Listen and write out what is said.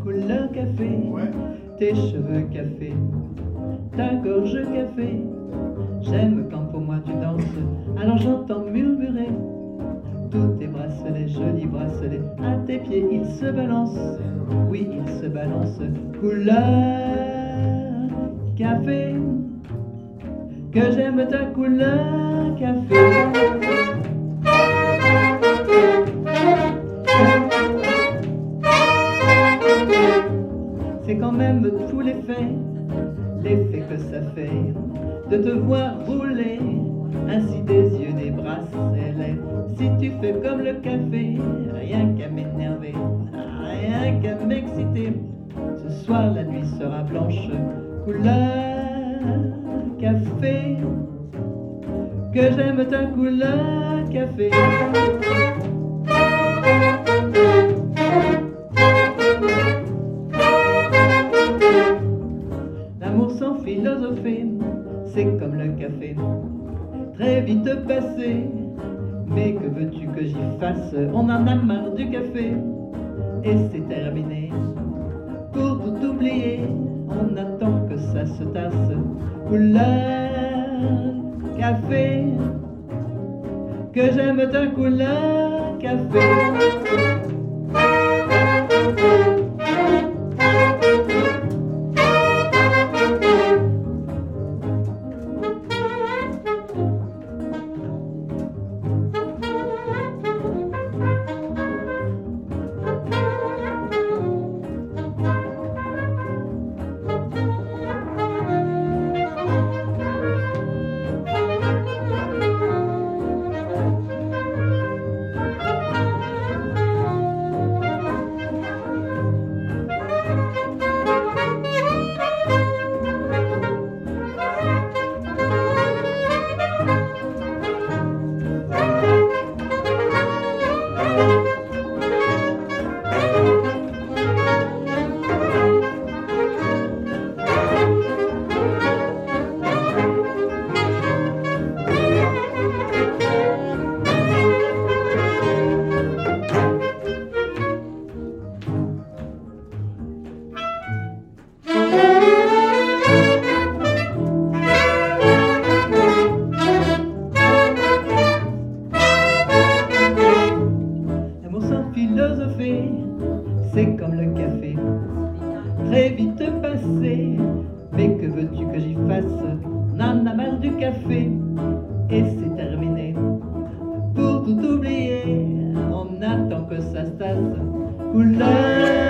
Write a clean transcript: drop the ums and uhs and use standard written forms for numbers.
couleur café, tes cheveux café, ta gorge café. J'aime quand pour moi tu danses, alors j'entends murmurer tous tes bracelets, jolis bracelets, à tes pieds ils se balancent, oui ils se balancent, couleur café, que j'aime ta couleur café. C'est quand même tout l'effet que ça fait de te voir rouler ainsi des yeux, des bracelets. Si tu fais comme le café, rien qu'à m'énerver, rien qu'à m'exciter. Ce soir la nuit sera blanche, couleur café, que j'aime ta couleur café. L'amour sans philosopher, c'est comme le café, très vite passé. Mais que veux-tu que j'y fasse? On en a marre du café, et c'est terminé. Pour tout oublier, on attend que ça se tasse. Couleur café, que j'aime ta couleur café. Philosopher, c'est comme le café, très vite passé. Mais que veux-tu que j'y fasse? On en a marre du café, et c'est terminé. Pour tout oublier, on attend que ça se tasse. Couleur